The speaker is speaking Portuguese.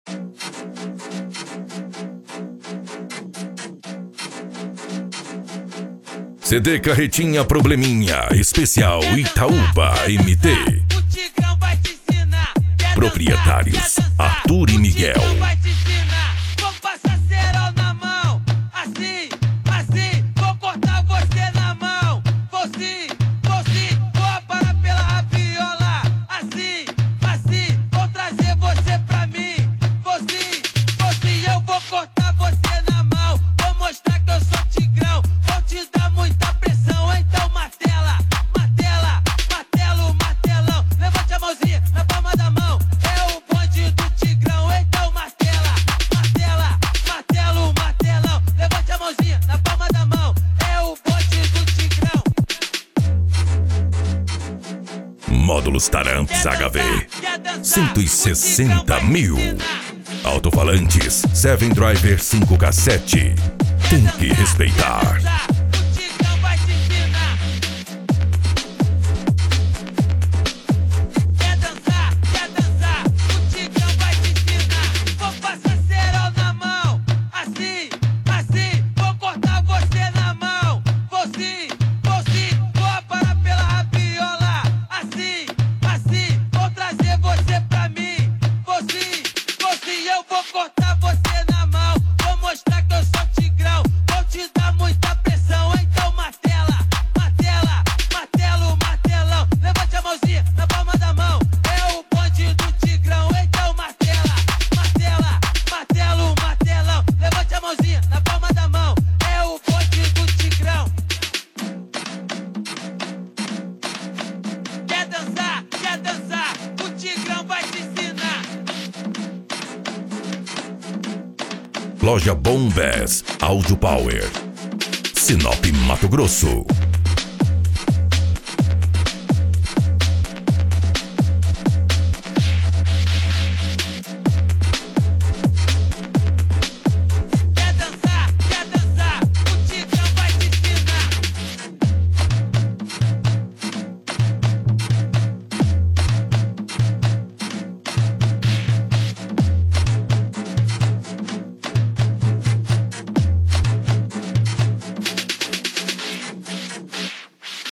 CD Carretinha Probleminha, especial Itaúba MT. Proprietários Arthur e Miguel. Módulos Taramps HV 160 mil. Alto-falantes 7 Driver 5K7. Tem que respeitar. Loja Bombas Audio Power, Sinop, Mato Grosso.